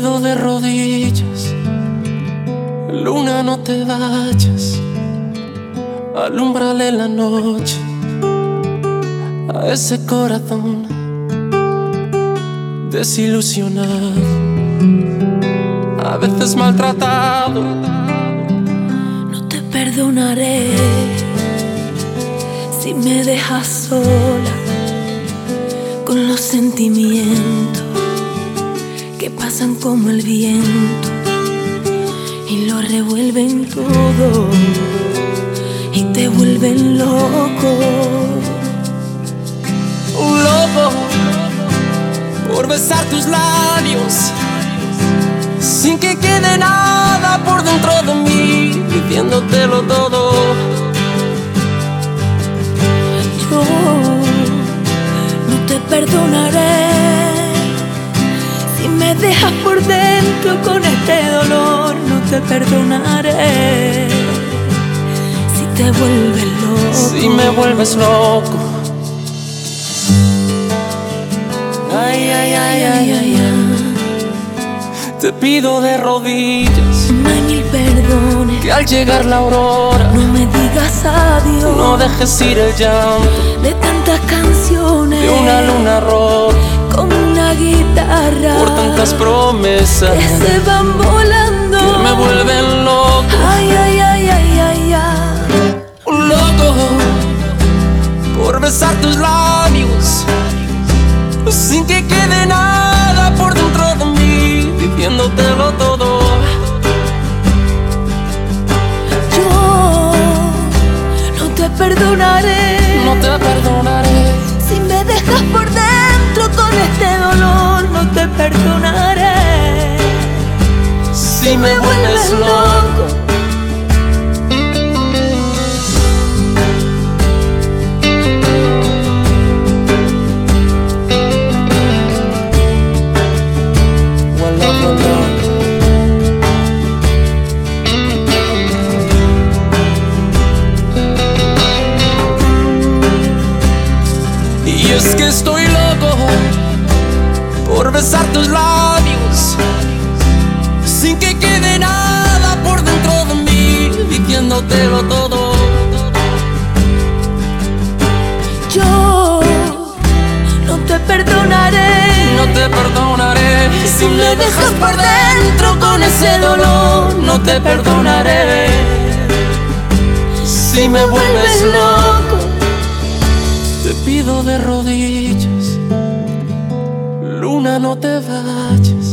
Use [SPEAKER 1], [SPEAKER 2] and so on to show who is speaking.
[SPEAKER 1] pido de rodillas, luna, no te vayas, alúmbrale la noche a ese corazón desilusionado, a veces maltratado.
[SPEAKER 2] No te perdonaré si me dejas sola con los sentimientos que pasan como el viento y lo revuelven todo y te vuelven loco.
[SPEAKER 1] Un loco por besar tus labios sin que quede nada por dentro de mí, diciéndotelo todo.
[SPEAKER 2] Yo no te perdonaré si me dejas por dentro con este dolor. No te perdonaré si te vuelves loco.
[SPEAKER 1] Si me vuelves loco. Ay, ay, ay, ay, ay, ay. Te pido de rodillas,
[SPEAKER 2] No hay mil perdones,
[SPEAKER 1] que al llegar la aurora
[SPEAKER 2] no me digas adiós.
[SPEAKER 1] no dejes ir el llanto
[SPEAKER 2] De tantas canciones,
[SPEAKER 1] de una luna rota,
[SPEAKER 2] como una guitarra,
[SPEAKER 1] por tantas promesas
[SPEAKER 2] que se van volando,
[SPEAKER 1] que me vuelven loco.
[SPEAKER 2] Ay, ay, ay, ay, ay, ay.
[SPEAKER 1] Un loco por besar tus labios sin que quede nada por dentro de mí, diciéndotelo todo.
[SPEAKER 2] Yo no te perdonaré,
[SPEAKER 1] No te perdonaré
[SPEAKER 2] si me dejas por dentro con este dolor. No te perdonaré
[SPEAKER 1] si me vuelves loco. Y es que estoy loco por besar tus labios sin que quede nada por dentro de mí, diciéndotelo todo.
[SPEAKER 2] Yo no te perdonaré,
[SPEAKER 1] No te perdonaré
[SPEAKER 2] si me dejas por dentro con ese dolor.
[SPEAKER 1] No te perdonaré si me vuelves loco. Te pido de rodillas, luna, no te vayas,